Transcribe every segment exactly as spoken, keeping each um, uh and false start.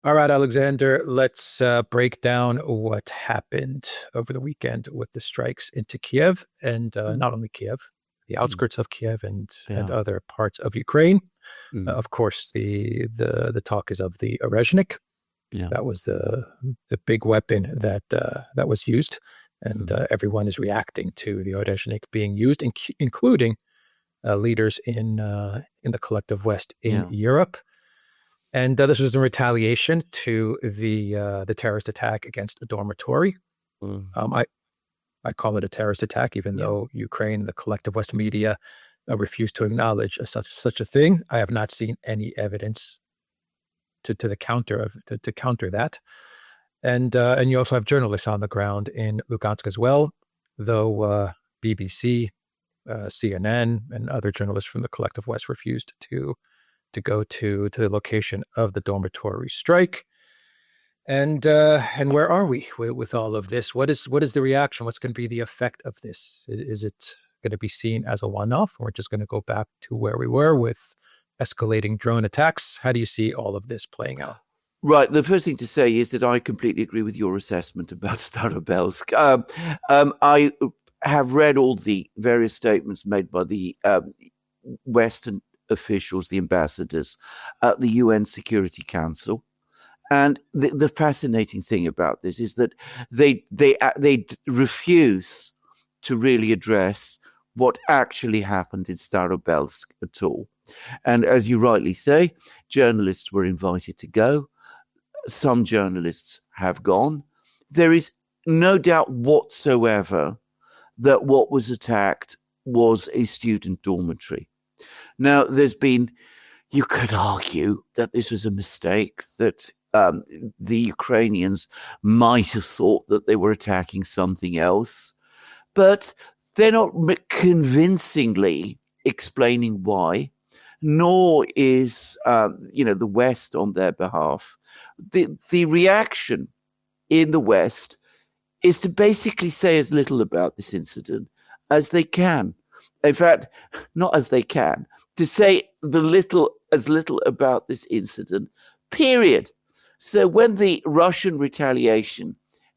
All right, Alexander, let's uh, break down what happened over the weekend with the strikes into Kiev and uh, Mm, not only Kiev, the mm, outskirts of Kiev and and yeah. other parts of Ukraine. Uh, Mm, of course, the the the talk is of the Orezhnik. yeah. That was the the big weapon that uh, that was used, and Mm, uh, everyone is reacting to the Orezhnik being used, inc- including uh, leaders in uh, in the collective West in yeah. Europe. And uh, this was in retaliation to the uh, the terrorist attack against a dormitory. Mm, Um, I I call it a terrorist attack, even yeah. though Ukraine, the collective West media, uh, refused to acknowledge a, such such a thing. I have not seen any evidence to to the counter of to, to counter that. And uh, and you also have journalists on the ground in Lugansk as well, though uh, B B C, uh, C N N, and other journalists from the collective West refused to to go to to the location of the dormitory strike. And uh, and where are we with, with all of this? What is what is the reaction? What's going to be the effect of this? Is, is it going to be seen as a one-off, or just going to go back to where we were with escalating drone attacks? How do you see all of this playing out? Right. The first thing to say is that I completely agree with your assessment about Starobelsk. Um, um, I have read all the various statements made by the um, Western officials, the ambassadors at the U N Security Council. And the, the fascinating thing about this is that they they uh, they refuse to really address what actually happened in Starobelsk at all. And as you rightly say, journalists were invited to go. Some journalists have gone. There is no doubt whatsoever that what was attacked was a student dormitory. Now, there's been, you could argue that this was a mistake, that um, the Ukrainians might have thought that they were attacking something else, but they're not convincingly explaining why, nor is um, you know the West on their behalf. The the reaction in the West is to basically say as little about this incident as they can. In fact, not as they can, to say the little as little about this incident, period. So when the Russian retaliation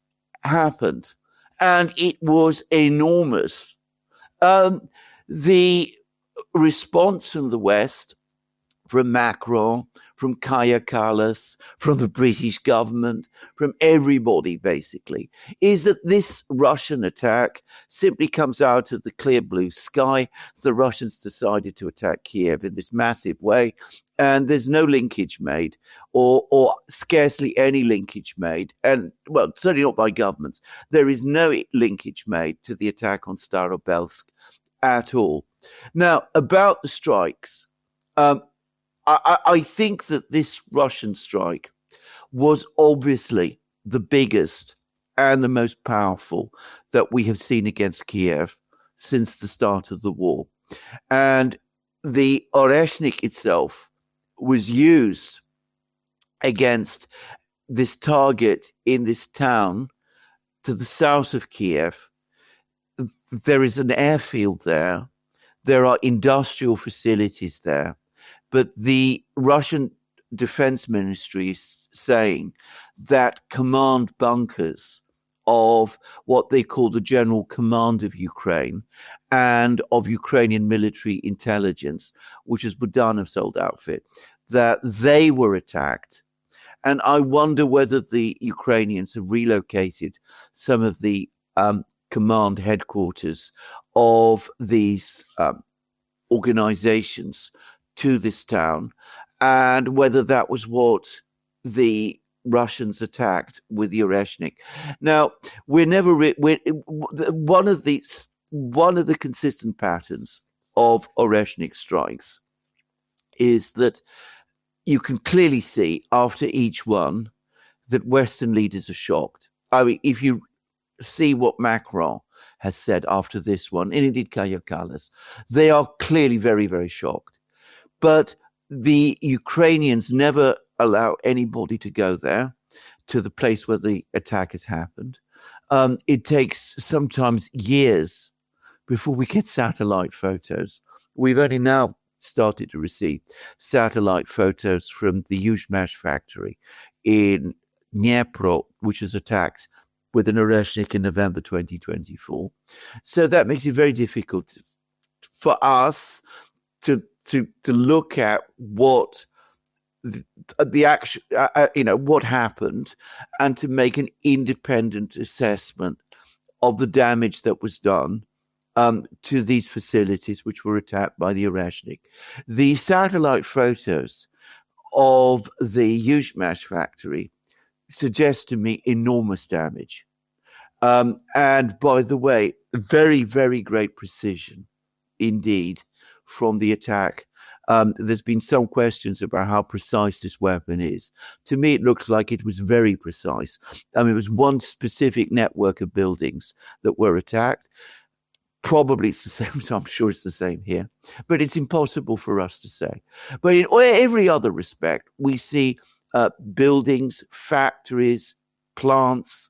happened, and it was enormous, um, the response from the West, from Macron, from Kaya Kallas, from the British government, from everybody basically, is that this Russian attack simply comes out of the clear blue sky. The Russians decided to attack Kiev in this massive way, and there's no linkage made, or or scarcely any linkage made, and well, certainly not by governments. There is no linkage made to the attack on Starobelsk at all. Now, about the strikes, um, I, I think that this Russian strike was obviously the biggest and the most powerful that we have seen against Kiev since the start of the war. And the Oreshnik itself was used against this target in this town to the south of Kiev. There is an airfield there. There are industrial facilities there. But the Russian Defense Ministry is saying that command bunkers of what they call the General Command of Ukraine and of Ukrainian military intelligence, which is Budanov's old outfit, that they were attacked. And I wonder whether the Ukrainians have relocated some of the um, command headquarters of these um, organizations to this town, and whether that was what the Russians attacked with the Oreshnik. Now, we're never re- we're, one of the one of the consistent patterns of Oreshnik strikes is that you can clearly see after each one that Western leaders are shocked. I mean, if you see what Macron has said after this one, and indeed Kaya Kallas, they are clearly very, very shocked. But the Ukrainians never allow anybody to go there, to the place where the attack has happened. Um, it takes sometimes years before we get satellite photos. We've only now started to receive satellite photos from the Yuzhmash factory in Dnipro, which was attacked with an Oreshnik in November twenty twenty-four. So that makes it very difficult for us to to to look at what the, the action, uh, you know, what happened, and to make an independent assessment of the damage that was done um, to these facilities which were attacked by the Oreshnik. The satellite photos of the Yuzhmash factory suggest to me enormous damage. Um, and by the way, very, very great precision indeed from the attack. Um, there's been some questions about how precise this weapon is. To me, it looks like it was very precise. I mean, it was one specific network of buildings that were attacked. Probably it's the same, so I'm sure it's the same here. But it's impossible for us to say. But in every other respect, we see uh, buildings, factories, plants,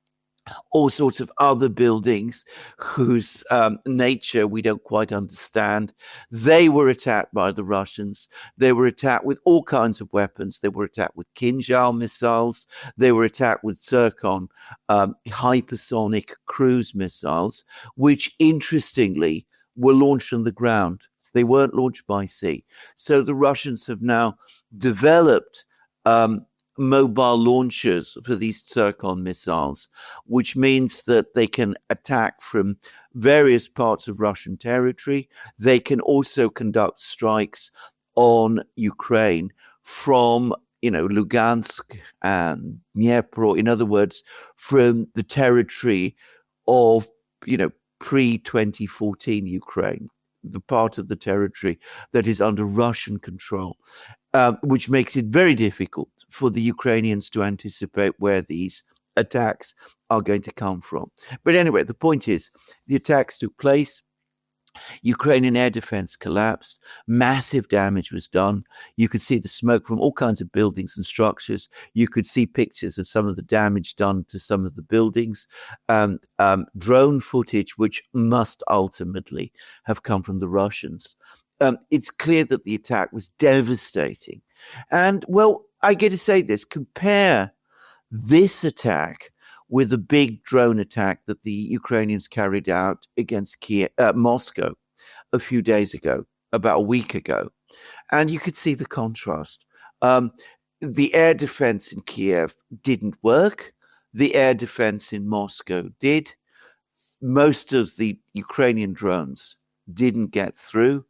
all sorts of other buildings whose um, nature we don't quite understand. They were attacked by the Russians. They were attacked with all kinds of weapons. They were attacked with Kinzhal missiles. They were attacked with Zircon um, hypersonic cruise missiles, which interestingly were launched on the ground. They weren't launched by sea. So the Russians have now developed um, mobile launchers for these Zircon missiles, which means that they can attack from various parts of Russian territory. They can also conduct strikes on Ukraine from, you know, Lugansk and Dnipro. In other words, from the territory of, you know, pre twenty fourteen Ukraine, the part of the territory that is under Russian control. Um, which makes it very difficult for the Ukrainians to anticipate where these attacks are going to come from. But anyway, the point is, the attacks took place. Ukrainian air defense collapsed. Massive damage was done. You could see the smoke from all kinds of buildings and structures. You could see pictures of some of the damage done to some of the buildings. Um, um, drone footage, which must ultimately have come from the Russians. Um, it's clear that the attack was devastating. And, well, I get to say this, compare this attack with the big drone attack that the Ukrainians carried out against Kiev, uh, Moscow a few days ago, about a week ago. And you could see the contrast. Um, the air defense in Kiev didn't work. The air defense in Moscow did. Most of the Ukrainian drones didn't get through.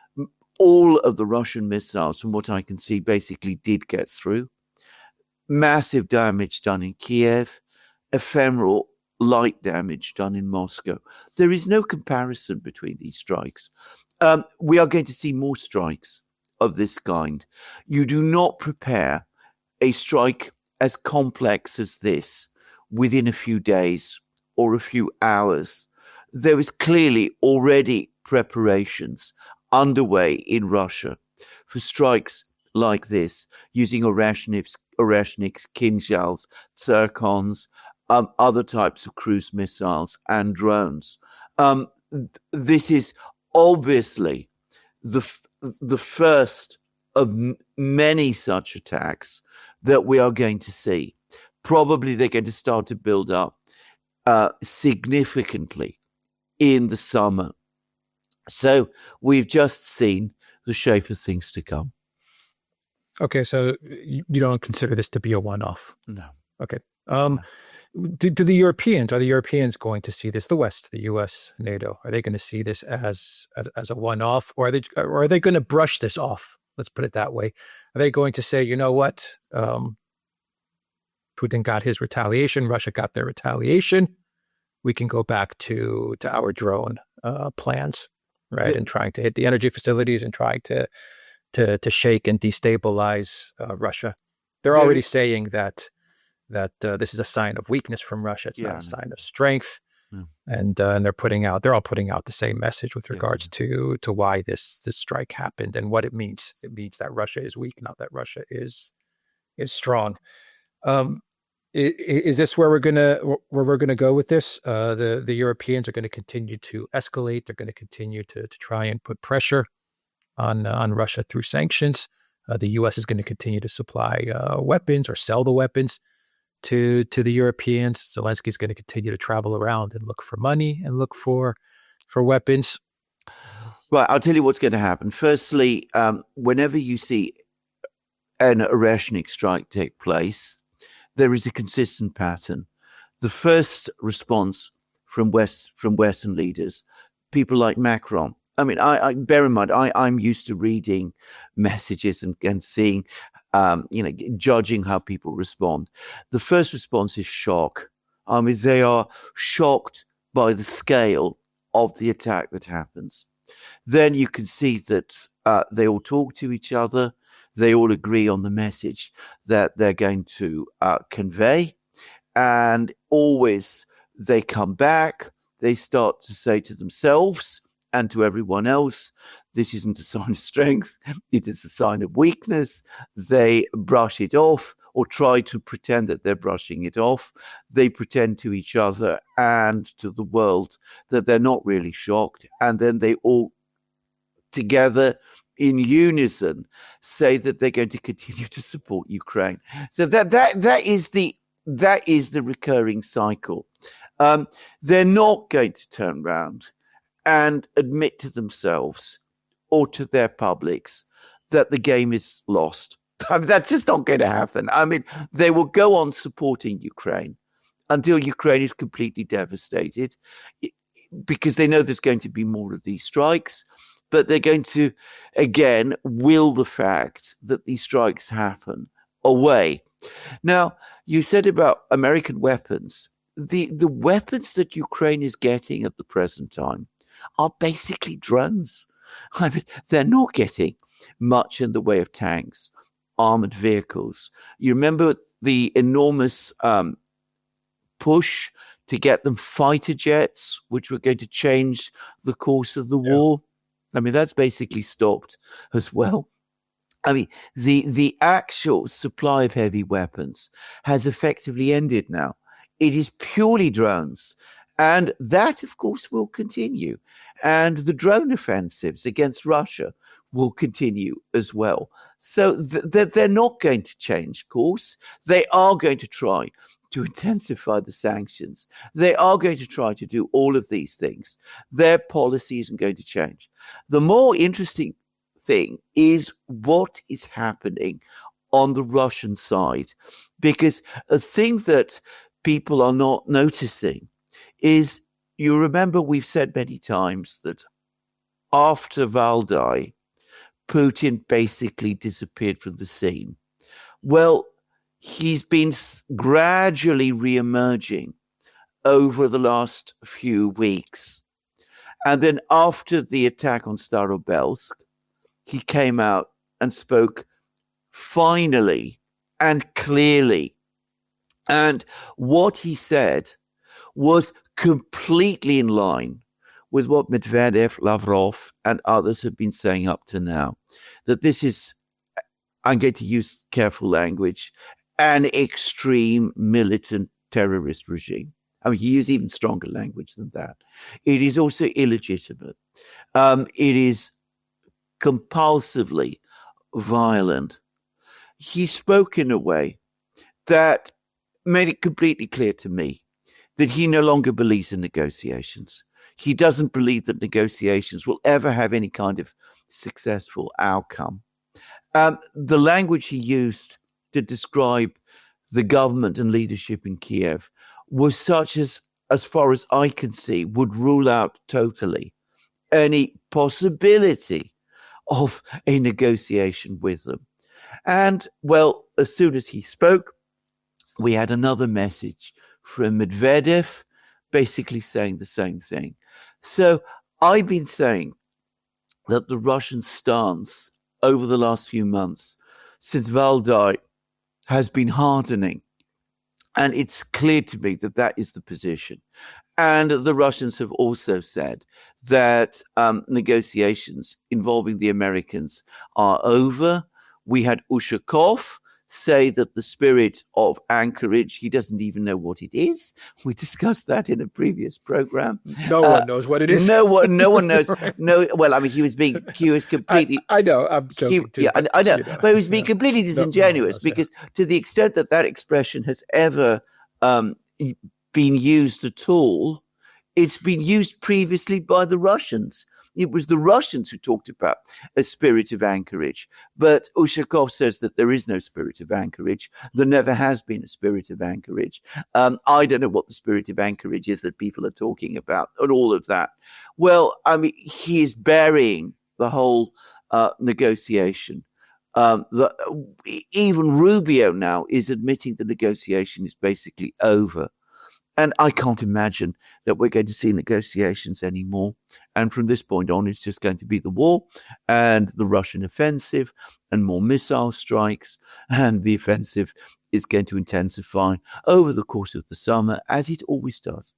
All of the Russian missiles, from what I can see, basically did get through. Massive damage done in Kiev, ephemeral light damage done in Moscow. There is no comparison between these strikes. Um, we are going to see more strikes of this kind. You do not prepare a strike as complex as this within a few days or a few hours. There is clearly already preparations underway in Russia for strikes like this, using Oreshniks, Oreshniks, Kinzhals, Zircons, um, other types of cruise missiles and drones. Um, th- this is obviously the f- the first of m- many such attacks that we are going to see. Probably they're going to start to build up uh, significantly in the summer. So we've just seen the shape of things to come. Okay, so you don't consider this to be a one-off? No. Okay. Um, do, do the Europeans, are the Europeans going to see this, the West, the U S, NATO, are they going to see this as as, as a one-off, or are they, or are they going to brush this off? Let's put it that way. Are they going to say, you know what, um, Putin got his retaliation, Russia got their retaliation, we can go back to, to our drone uh, plans? Right, yeah. And trying to hit the energy facilities and trying to to to shake and destabilize uh, Russia. They're already saying that that uh, this is a sign of weakness from Russia. It's yeah. not a sign of strength, yeah. and uh, and they're putting out they're all putting out the same message with regards yeah. to to why this this strike happened and what it means. It means that Russia is weak, not that Russia is is strong. Um, Is this where we're gonna where we're gonna go with this? Uh, the the Europeans are going to continue to escalate. They're going to continue to to try and put pressure on on Russia through sanctions. Uh, the U S is going to continue to supply uh, weapons or sell the weapons to to the Europeans. Zelensky is going to continue to travel around and look for money and look for for weapons. Right, I'll tell you what's going to happen. Firstly, um, whenever you see an Oreshnik strike take place, there is a consistent pattern. The first response from West from Western leaders, people like Macron. I mean, I, I bear in mind, I, I'm used to reading messages and, and seeing, um, you know, judging how people respond. The first response is shock. I mean, they are shocked by the scale of the attack that happens. Then you can see that uh, they all talk to each other. They all agree on the message that they're going to uh, convey. And always they come back. They start to say to themselves and to everyone else, this isn't a sign of strength. It is a sign of weakness. They brush it off or try to pretend that they're brushing it off. They pretend to each other and to the world that they're not really shocked. And then they all together in unison say that they're going to continue to support Ukraine. So that that that is the that is the recurring cycle. Um, they're not going to turn around and admit to themselves or to their publics that the game is lost. I mean, that's just not going to happen. I mean, they will go on supporting Ukraine until Ukraine is completely devastated, because they know there's going to be more of these strikes. But they're going to, again, will the fact that these strikes happen away. Now, you said about American weapons. The, the weapons that Ukraine is getting at the present time are basically drones. I mean, they're not getting much in the way of tanks, armored vehicles. You remember the enormous um, push to get them fighter jets, which were going to change the course of the yeah. war? I mean, that's basically stopped as well. I mean, the the actual supply of heavy weapons has effectively ended now. It is purely drones. And that, of course, will continue. And the drone offensives against Russia will continue as well. So th- th- they're not going to change course. They are going to try to intensify the sanctions. They are going to try to do all of these things. Their policy isn't going to change. The more interesting thing is what is happening on the Russian side, because a thing that people are not noticing is, you remember we've said many times that after Valdai, Putin basically disappeared from the scene. Well, he's been gradually re-emerging over the last few weeks. And then after the attack on Starobelsk, he came out and spoke finally and clearly. And what he said was completely in line with what Medvedev, Lavrov, and others have been saying up to now, that this is, I'm going to use careful language, an extreme militant terrorist regime. I mean, he used even stronger language than that. It is also illegitimate. Um, it is compulsively violent. He spoke in a way that made it completely clear to me that he no longer believes in negotiations. He doesn't believe that negotiations will ever have any kind of successful outcome. Um, the language he used to describe the government and leadership in Kiev was such as, as far as I can see, would rule out totally any possibility of a negotiation with them. And, well, as soon as he spoke, we had another message from Medvedev, basically saying the same thing. So I've been saying that the Russian stance over the last few months, since Valdai, has been hardening. And it's clear to me that that is the position. And the Russians have also said that um, negotiations involving the Americans are over. We had Ushakov say that the spirit of anchorage, he doesn't even know what it is. We discussed that in a previous program. No uh, one knows what it is. No one, no one knows. Right. No, well, I mean, he was being, he was completely. I, I know, I'm joking he, too. Yeah, but, I know, you know, but he was being yeah. completely disingenuous no, no, because yeah. to the extent that that expression has ever um, been used at all, it's been used previously by the Russians. It was the Russians who talked about a spirit of anchorage. But Ushakov says that there is no spirit of anchorage. There never has been a spirit of anchorage. Um, I don't know what the spirit of anchorage is that people are talking about and all of that. Well, I mean, he is burying the whole uh, negotiation. Um, the, even Rubio now is admitting the negotiation is basically over. And I can't imagine that we're going to see negotiations anymore. And from this point on, it's just going to be the war and the Russian offensive and more missile strikes. And the offensive is going to intensify over the course of the summer, as it always does.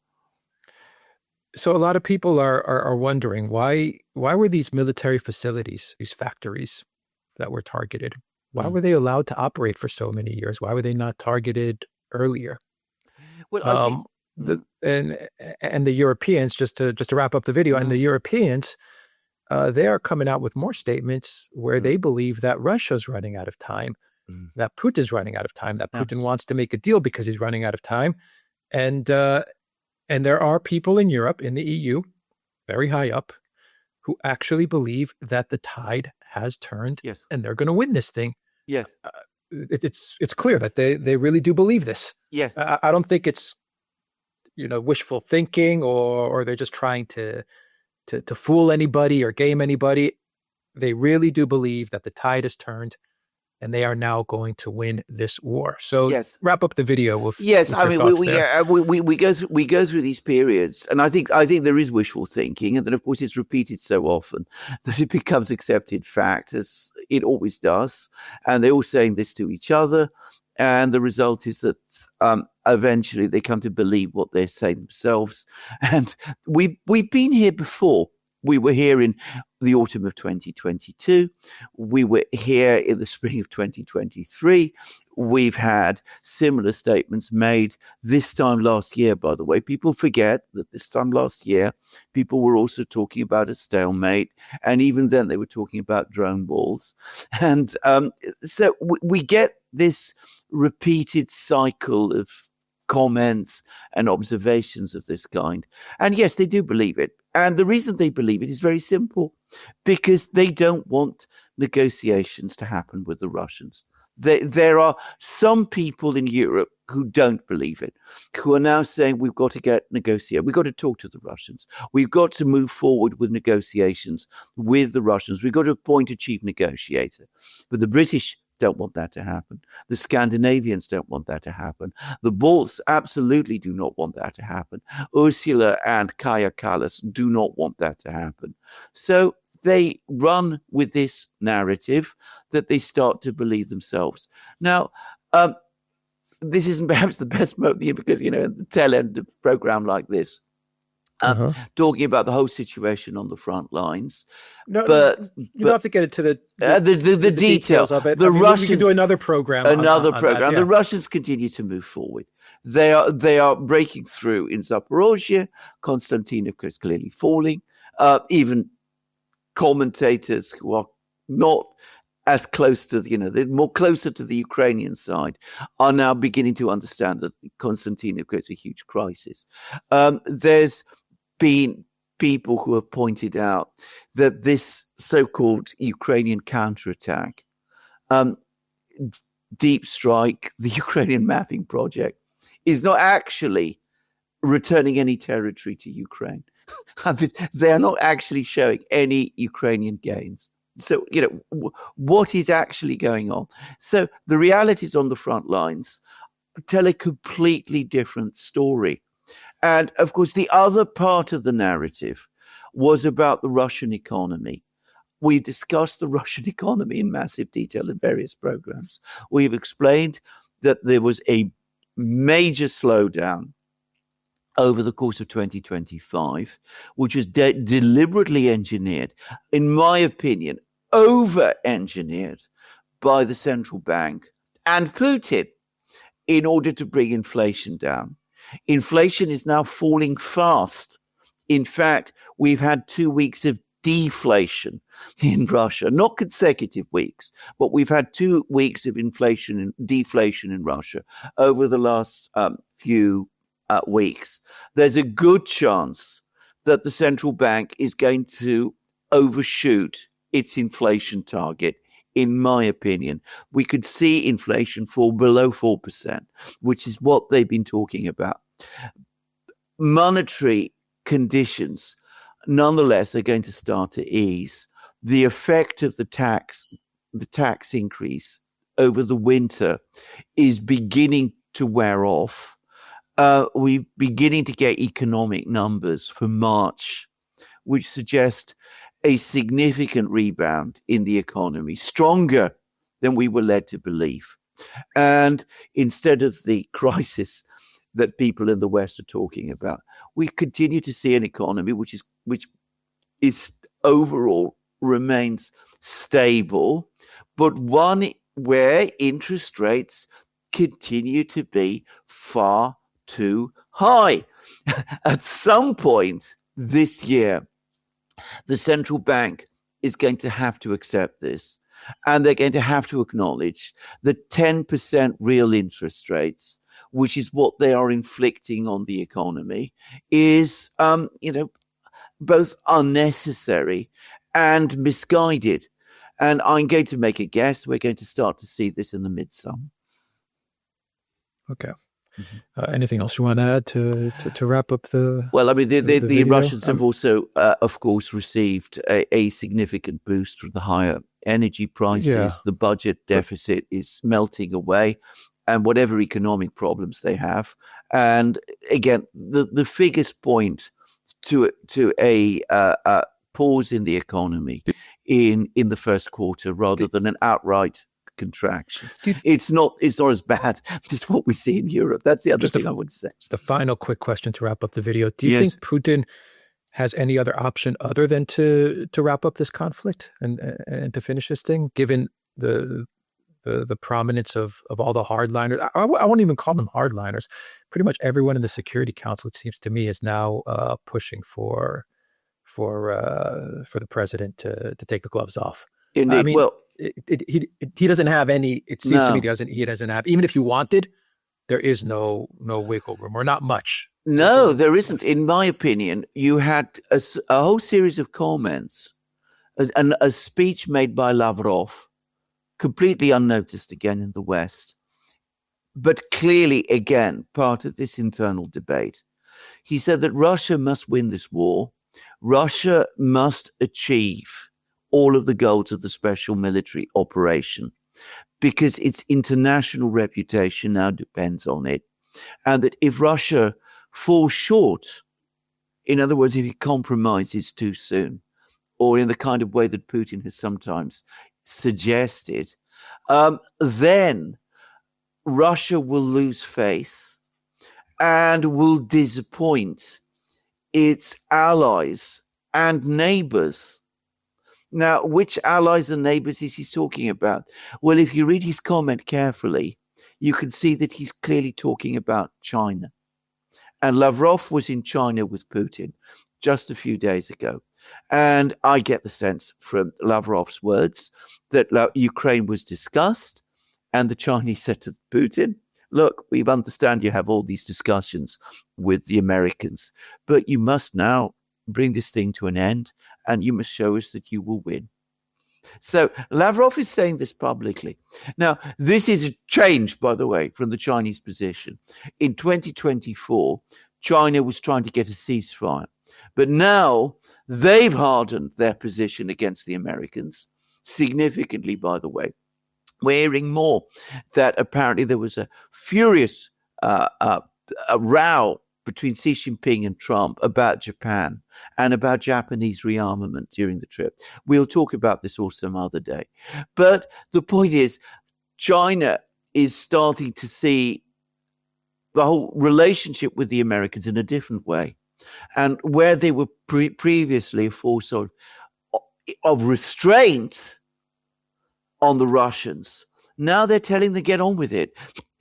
So a lot of people are are, are wondering why why were these military facilities, these factories that were targeted, why mm. were they allowed to operate for so many years? Why were they not targeted earlier? Well, I think, um, the, and and the Europeans, just to just to wrap up the video, mm-hmm. and the Europeans, uh, they are coming out with more statements where mm-hmm. they believe that Russia's running out of time, mm-hmm. that Putin's running out of time, that Putin yeah. wants to make a deal because he's running out of time, and uh, and there are people in Europe, in the E U, very high up, who actually believe that the tide has turned, yes. and they're going to win this thing. Yes. Uh, It, it's it's clear that they, they really do believe this. Yes, I, I don't think it's you know wishful thinking or or they're just trying to to to fool anybody or game anybody. They really do believe that the tide has turned, and they are now going to win this war. So yes. wrap up the video with yes. with I mean, we we, uh, we we we go through we go through these periods, and I think I think there is wishful thinking, and then of course it's repeated so often that it becomes accepted fact, as it always does, and they're all saying this to each other, and the result is that um, eventually they come to believe what they're saying themselves, and we we've been here before. We were here in the autumn of twenty twenty-two. We were here in the spring of twenty twenty-three. We've had similar statements made this time last year, by the way. People forget that this time last year, people were also talking about a stalemate. And even then, they were talking about drone balls. And um, so we, we get this repeated cycle of comments and observations of this kind. And yes, they do believe it. And the reason they believe it is very simple, because they don't want negotiations to happen with the Russians. They, there are some people in Europe who don't believe it, who are now saying we've got to get negotiate. We've got to talk to the Russians. We've got to move forward with negotiations with the Russians. We've got to appoint a chief negotiator. But the British don't want that to happen. The Scandinavians don't want that to happen. The Balts absolutely do not want that to happen. Ursula and Kaja Kallas do not want that to happen. So they run with this narrative that they start to believe themselves. Now, um, this isn't perhaps the best moment because, you know, at the tail end of a program like this, Um, uh-huh. talking about the whole situation on the front lines. No, but no, you but, don't have to get into the the, uh, the, the, the, the details. details of it. The I mean, Russians we can do another program. Another on, on, program. on that, yeah. The Russians continue to move forward. They are they are breaking through in Zaporozhye. Konstantinovka is clearly falling. Uh, even commentators who are not as close to, you know, they're more closer to the Ukrainian side, are now beginning to understand that Konstantinovka is a huge crisis. Um, there's been people who have pointed out that this so-called Ukrainian counterattack, um, Deep Strike, the Ukrainian mapping project, is not actually returning any territory to Ukraine. I mean, they are not actually showing any Ukrainian gains. So, you know, w- what is actually going on? So the realities on the front lines tell a completely different story. And, of course, the other part of the narrative was about the Russian economy. We discussed the Russian economy in massive detail in various programs. We've explained that there was a major slowdown over the course of twenty twenty-five, which was de- deliberately engineered, in my opinion, over-engineered by the central bank and Putin in order to bring inflation down. Inflation is now falling fast. In fact, we've had two weeks of deflation in Russia, not consecutive weeks, but we've had two weeks of inflation and deflation in Russia over the last um, few uh, weeks. There's a good chance that the central bank is going to overshoot its inflation target. In my opinion, we could see inflation fall below four percent, which is what they've been talking about. Monetary conditions, nonetheless, are going to start to ease. The effect of the tax, the tax increase over the winter is beginning to wear off. Uh, we're beginning to get economic numbers for March, which suggest a significant rebound in the economy, stronger than we were led to believe. And instead of the crisis that people in the West are talking about, we continue to see an economy which is which is overall remains stable, but one where interest rates continue to be far too high. At some point this year, the central bank is going to have to accept this, and they're going to have to acknowledge that ten percent real interest rates, which is what they are inflicting on the economy, is, um, you know, both unnecessary and misguided. And I'm going to make a guess, we're going to start to see this in the midsummer. Okay. Mm-hmm. Uh, anything else you want to add to, to, to wrap up the Well, I mean, the, the, the, the, the Russians um, have also, uh, of course, received a, a significant boost from the higher energy prices. Yeah. The budget deficit is melting away, and whatever economic problems they have. And again, the, the figures point to, to a uh, uh, pause in the economy in, in the first quarter rather than an outright contraction. Th- it's not it's not as bad as what we see in Europe. That's the other just thing a, I would say. The final quick question to wrap up the video. Do you yes. think Putin has any other option other than to to wrap up this conflict and and to finish this thing, given the the, the prominence of, of all the hardliners? I, I won't even call them hardliners. Pretty much everyone in the Security Council, it seems to me, is now uh, pushing for for uh, for the president to to take the gloves off. Indeed. I mean, well, It, it, he it, he doesn't have any. It seems no. to me he doesn't he doesn't have. Even if you wanted, there is no no wiggle room, or not much. No, there isn't. In my opinion, you had a, a whole series of comments, and a, a speech made by Lavrov, completely unnoticed again in the West, but clearly again part of this internal debate. He said that Russia must win this war. Russia must achieve all of the goals of the special military operation, because its international reputation now depends on it. And that if Russia falls short, in other words, if it compromises too soon, or in the kind of way that Putin has sometimes suggested, um, then Russia will lose face and will disappoint its allies and neighbors. Now, which allies and neighbors is he talking about? Well, if you read his comment carefully, you can see that he's clearly talking about China. And Lavrov was in China with Putin just a few days ago. And I get the sense from Lavrov's words that La- Ukraine was discussed, and the Chinese said to Putin, look, we understand you have all these discussions with the Americans, but you must now bring this thing to an end, and you must show us that you will win. So Lavrov is saying this publicly. Now, this is a change, by the way, from the Chinese position. In twenty twenty-four, China was trying to get a ceasefire. But now they've hardened their position against the Americans, significantly, by the way. We're hearing more that apparently there was a furious uh, uh, a row between Xi Jinping and Trump about Japan and about Japanese rearmament during the trip. We'll talk about this all some other day. But the point is, China is starting to see the whole relationship with the Americans in a different way. And where they were pre- previously a force of, of restraint on the Russians, Now they're telling them, get on with it.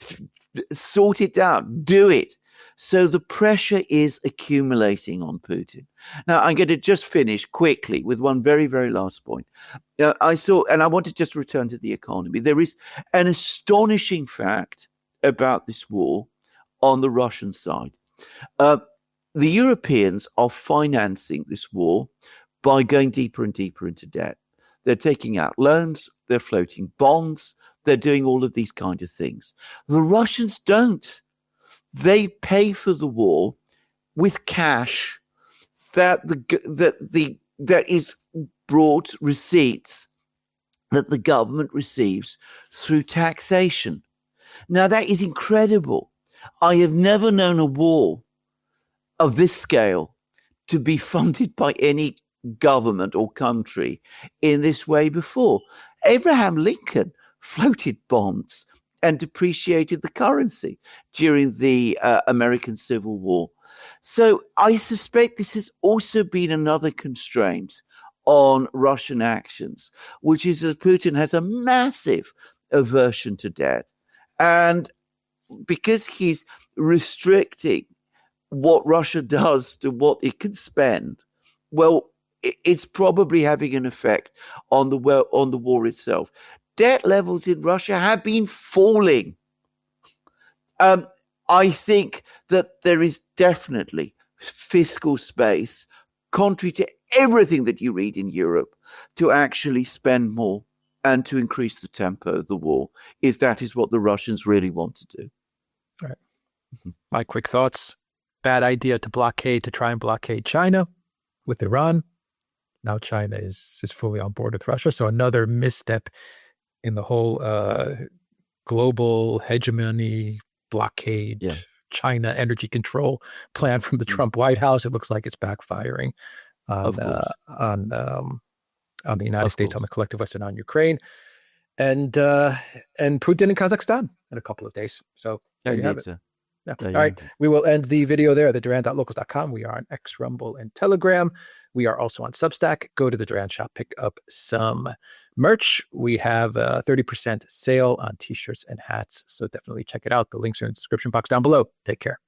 Sort it out. Do it. So the pressure is accumulating on Putin. Now, I'm going to just finish quickly with one very, very last point. Uh, I saw, and I want to just return to the economy. There is an astonishing fact about this war on the Russian side. Uh, the Europeans are financing this war by going deeper and deeper into debt. They're taking out loans, they're floating bonds, they're doing all of these kind of things. The Russians don't. They pay for the war with cash that the that the that is brought receipts that the government receives through taxation. Now that is incredible. I have never known a war of this scale to be funded by any government or country in this way before. Abraham Lincoln floated bonds and depreciated the currency during the uh, American Civil War. So I suspect this has also been another constraint on Russian actions, which is that Putin has a massive aversion to debt. And because he's restricting what Russia does to what it can spend, well, it's probably having an effect on the well, on the war itself. Debt levels in Russia have been falling. Um, I think that there is definitely fiscal space, contrary to everything that you read in Europe, to actually spend more and to increase the tempo of the war, if that is what the Russians really want to do. All right. Mm-hmm. My quick thoughts. Bad idea to blockade, to try and blockade China with Iran. Now China is, is fully on board with Russia. So another misstep in the whole uh, global hegemony, blockade, yeah. China energy control plan from the mm-hmm. Trump White House. It looks like it's backfiring on uh, on um, on the United of States, course. On the collective Western, on Ukraine, and uh, and Putin in Kazakhstan in a couple of days. So there you have it. So. Yeah. All right. We will end the video there at the Duran dot locals dot com. We are on X, Rumble, and Telegram. We are also on Substack. Go to the Duran shop, pick up some merch. We have a thirty percent sale on t-shirts and hats. So definitely check it out. The links are in the description box down below. Take care.